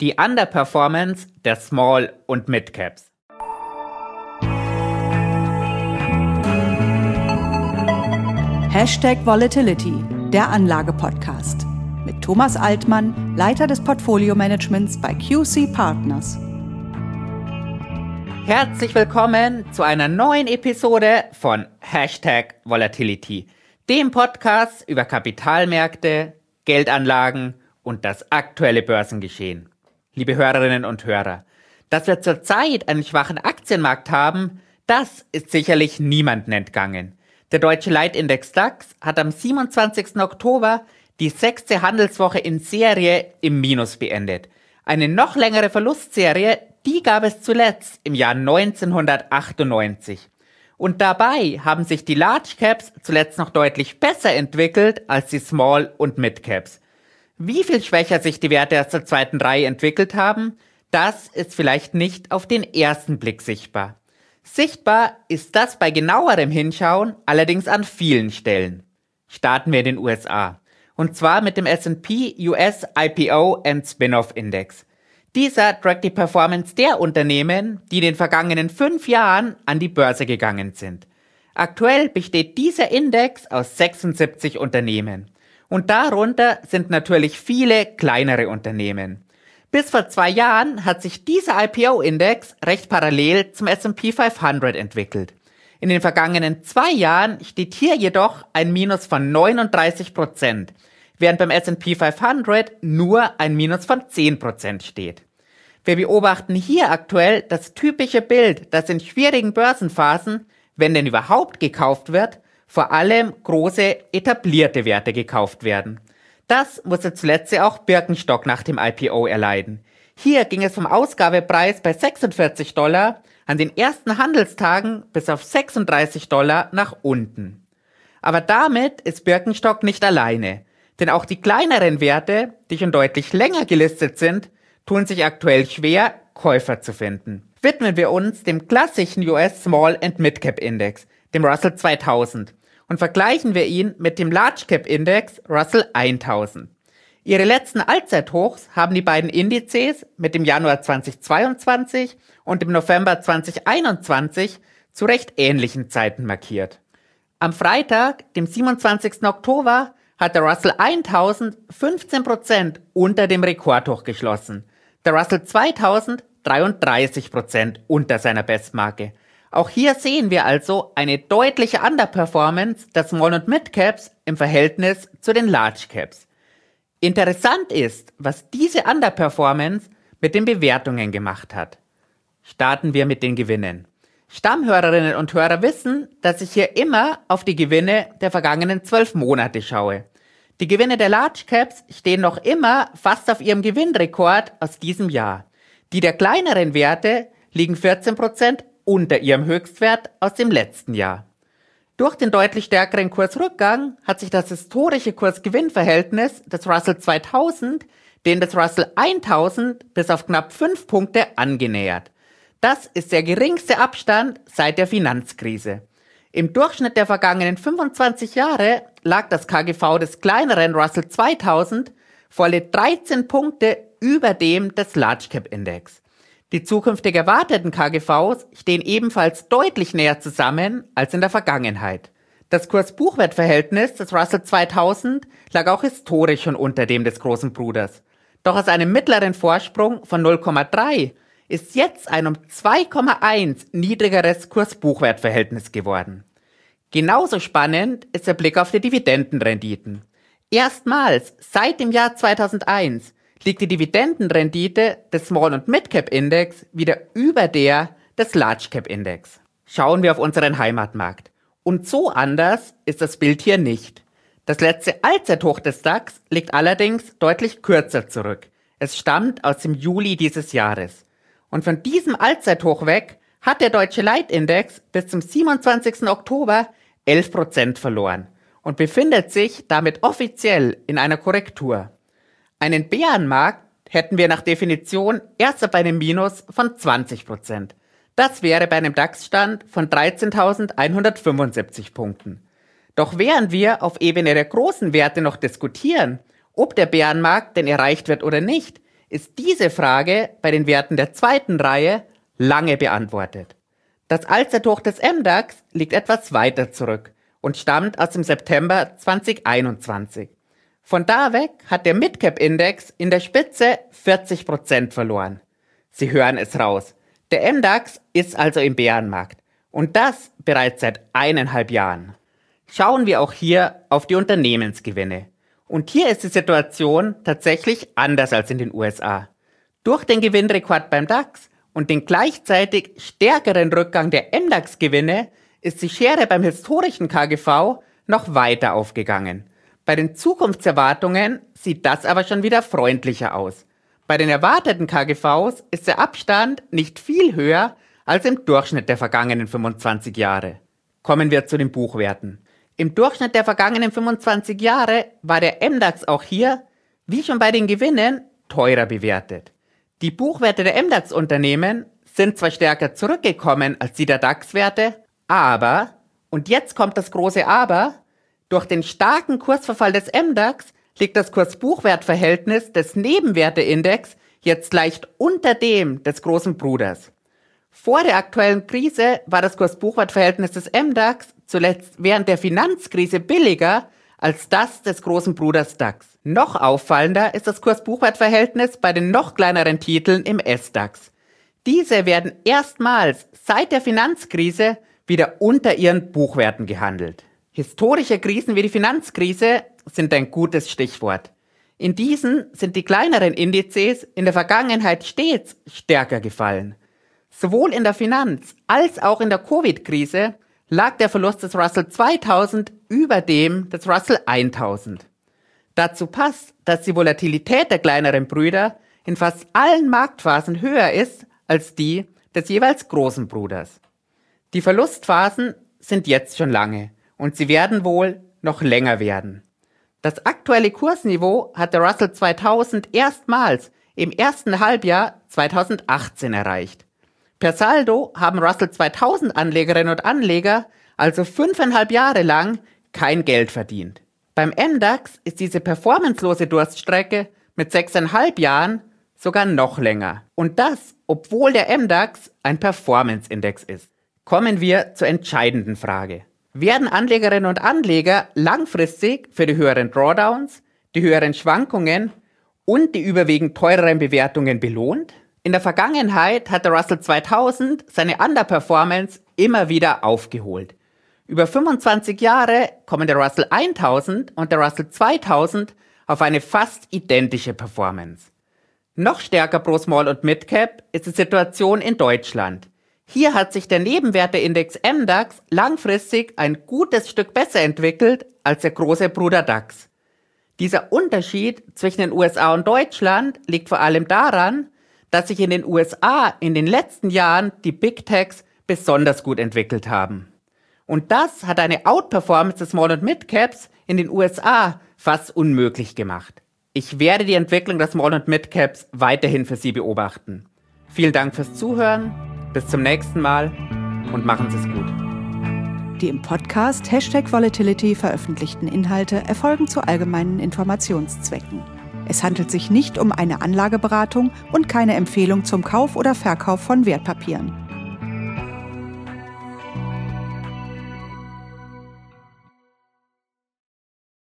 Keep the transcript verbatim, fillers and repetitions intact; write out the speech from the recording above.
Die Underperformance der Small- und Mid-Caps. Hashtag Volatility, der Anlage-Podcast. Mit Thomas Altmann, Leiter des Portfolio-Managements bei Q C Partners. Herzlich willkommen zu einer neuen Episode von Hashtag Volatility, dem Podcast über Kapitalmärkte, Geldanlagen und das aktuelle Börsengeschehen. Liebe Hörerinnen und Hörer, dass wir zurzeit einen schwachen Aktienmarkt haben, das ist sicherlich niemandem entgangen. Der deutsche Leitindex DAX hat am siebenundzwanzigsten Oktober die sechste Handelswoche in Serie im Minus beendet. Eine noch längere Verlustserie, die gab es zuletzt im Jahr neunzehnhundertachtundneunzig. Und dabei haben sich die Large Caps zuletzt noch deutlich besser entwickelt als die Small- und Mid Caps. Wie viel schwächer sich die Werte aus der zweiten Reihe entwickelt haben, das ist vielleicht nicht auf den ersten Blick sichtbar. Sichtbar ist das bei genauerem Hinschauen allerdings an vielen Stellen. Starten wir in den U S A. Und zwar mit dem S and P U S I P O and Spin-off Index. Dieser trackt die Performance der Unternehmen, die in den vergangenen fünf Jahren an die Börse gegangen sind. Aktuell besteht dieser Index aus sechsundsiebzig Unternehmen. Und darunter sind natürlich viele kleinere Unternehmen. Bis vor zwei Jahren hat sich dieser I P O-Index recht parallel zum S and P fünfhundert entwickelt. In den vergangenen zwei Jahren steht hier jedoch ein Minus von neununddreißig Prozent, während beim S and P fünfhundert nur ein Minus von zehn Prozent steht. Wir beobachten hier aktuell das typische Bild, dass in schwierigen Börsenphasen, wenn denn überhaupt gekauft wird, vor allem große etablierte Werte gekauft werden. Das musste zuletzt ja auch Birkenstock nach dem I P O erleiden. Hier ging es vom Ausgabepreis bei sechsundvierzig Dollar an den ersten Handelstagen bis auf sechsunddreißig Dollar nach unten. Aber damit ist Birkenstock nicht alleine, denn auch die kleineren Werte, die schon deutlich länger gelistet sind, tun sich aktuell schwer, Käufer zu finden. Widmen wir uns dem klassischen U S Small and Mid Cap Index, dem Russell zweitausend, und vergleichen wir ihn mit dem Large Cap Index Russell tausend. Ihre letzten Allzeithochs haben die beiden Indizes mit dem Januar zweitausendzweiundzwanzig und dem November zweitausendeinundzwanzig zu recht ähnlichen Zeiten markiert. Am Freitag, dem siebenundzwanzigsten Oktober, hat der Russell tausend fünfzehn Prozent unter dem Rekordhoch geschlossen, der Russell zweitausend dreiunddreißig Prozent unter seiner Bestmarke. Auch hier sehen wir also eine deutliche Underperformance der Small- und Mid-Caps im Verhältnis zu den Large Caps. Interessant ist, was diese Underperformance mit den Bewertungen gemacht hat. Starten wir mit den Gewinnen. Stammhörerinnen und Hörer wissen, dass ich hier immer auf die Gewinne der vergangenen zwölf Monate schaue. Die Gewinne der Large Caps stehen noch immer fast auf ihrem Gewinnrekord aus diesem Jahr. Die der kleineren Werte liegen vierzehn Prozent unter ihrem Höchstwert aus dem letzten Jahr. Durch den deutlich stärkeren Kursrückgang hat sich das historische Kurs-Gewinn-Verhältnis des Russell zweitausend dem des Russell tausend bis auf knapp fünf Punkte angenähert. Das ist der geringste Abstand seit der Finanzkrise. Im Durchschnitt der vergangenen fünfundzwanzig Jahre lag das K G V des kleineren Russell zweitausend volle dreizehn Punkte über dem des Large Cap Index. Die zukünftig erwarteten K G Vs stehen ebenfalls deutlich näher zusammen als in der Vergangenheit. Das Kurs-Buchwert-Verhältnis des Russell zweitausend lag auch historisch schon unter dem des großen Bruders. Doch aus einem mittleren Vorsprung von null Komma drei ist jetzt ein um zwei Komma eins niedrigeres Kurs-Buchwert-Verhältnis geworden. Genauso spannend ist der Blick auf die Dividendenrenditen. Erstmals seit dem Jahr zweitausendeins liegt die Dividendenrendite des Small- und Mid-Cap-Index wieder über der des Large-Cap-Index. Schauen wir auf unseren Heimatmarkt. Und so anders ist das Bild hier nicht. Das letzte Allzeithoch des DAX liegt allerdings deutlich kürzer zurück. Es stammt aus dem Juli dieses Jahres. Und von diesem Allzeithoch weg hat der deutsche Leitindex bis zum siebenundzwanzigsten Oktober elf Prozent verloren und befindet sich damit offiziell in einer Korrektur. Einen Bärenmarkt hätten wir nach Definition erst ab einem Minus von zwanzig Prozent. Das wäre bei einem DAX-Stand von dreizehntausendeinhundertfünfundsiebzig Punkten. Doch während wir auf Ebene der großen Werte noch diskutieren, ob der Bärenmarkt denn erreicht wird oder nicht, ist diese Frage bei den Werten der zweiten Reihe lange beantwortet. Das Allzeithoch des M DAX liegt etwas weiter zurück und stammt aus dem September zweitausendeinundzwanzig. Von da weg hat der Midcap-Index in der Spitze vierzig Prozent verloren. Sie hören es raus. Der M DAX ist also im Bärenmarkt. Und das bereits seit eineinhalb Jahren. Schauen wir auch hier auf die Unternehmensgewinne. Und hier ist die Situation tatsächlich anders als in den U S A. Durch den Gewinnrekord beim DAX und den gleichzeitig stärkeren Rückgang der M DAX-Gewinne ist die Schere beim historischen K G V noch weiter aufgegangen. Bei den Zukunftserwartungen sieht das aber schon wieder freundlicher aus. Bei den erwarteten K G Vs ist der Abstand nicht viel höher als im Durchschnitt der vergangenen fünfundzwanzig Jahre. Kommen wir zu den Buchwerten. Im Durchschnitt der vergangenen fünfundzwanzig Jahre war der M DAX auch hier, wie schon bei den Gewinnen, teurer bewertet. Die Buchwerte der M DAX-Unternehmen sind zwar stärker zurückgekommen als die der DAX-Werte, aber, und jetzt kommt das große Aber, durch den starken Kursverfall des M DAX liegt das Kurs-Buchwert-Verhältnis des Nebenwerteindex jetzt leicht unter dem des großen Bruders. Vor der aktuellen Krise war das Kurs-Buchwert-Verhältnis des M DAX zuletzt während der Finanzkrise billiger als das des großen Bruders DAX. Noch auffallender ist das Kurs-Buchwert-Verhältnis bei den noch kleineren Titeln im S DAX. Diese werden erstmals seit der Finanzkrise wieder unter ihren Buchwerten gehandelt. Historische Krisen wie die Finanzkrise sind ein gutes Stichwort. In diesen sind die kleineren Indizes in der Vergangenheit stets stärker gefallen. Sowohl in der Finanz- als auch in der Covid-Krise lag der Verlust des Russell zweitausend über dem des Russell tausend. Dazu passt, dass die Volatilität der kleineren Brüder in fast allen Marktphasen höher ist als die des jeweils großen Bruders. Die Verlustphasen sind jetzt schon lange und sie werden wohl noch länger werden. Das aktuelle Kursniveau hat der Russell zweitausend erstmals im ersten Halbjahr zweitausendachtzehn erreicht. Per Saldo haben Russell zweitausend Anlegerinnen und Anleger also fünfeinhalb Jahre lang kein Geld verdient. Beim M DAX ist diese performancelose Durststrecke mit sechseinhalb Jahren sogar noch länger. Und das, obwohl der M DAX ein Performance-Index ist. Kommen wir zur entscheidenden Frage. Werden Anlegerinnen und Anleger langfristig für die höheren Drawdowns, die höheren Schwankungen und die überwiegend teureren Bewertungen belohnt? In der Vergangenheit hat der Russell zweitausend seine Underperformance immer wieder aufgeholt. Über fünfundzwanzig Jahre kommen der Russell tausend und der Russell zweitausend auf eine fast identische Performance. Noch stärker pro Small und Midcap ist die Situation in Deutschland. Hier hat sich der Nebenwerteindex M DAX langfristig ein gutes Stück besser entwickelt als der große Bruder DAX. Dieser Unterschied zwischen den U S A und Deutschland liegt vor allem daran, dass sich in den U S A in den letzten Jahren die Big Techs besonders gut entwickelt haben. Und das hat eine Outperformance des Small- und Midcaps in den U S A fast unmöglich gemacht. Ich werde die Entwicklung des Small- und Midcaps weiterhin für Sie beobachten. Vielen Dank fürs Zuhören, bis zum nächsten Mal und machen Sie es gut. Die im Podcast Hashtag Volatility veröffentlichten Inhalte erfolgen zu allgemeinen Informationszwecken. Es handelt sich nicht um eine Anlageberatung und keine Empfehlung zum Kauf oder Verkauf von Wertpapieren.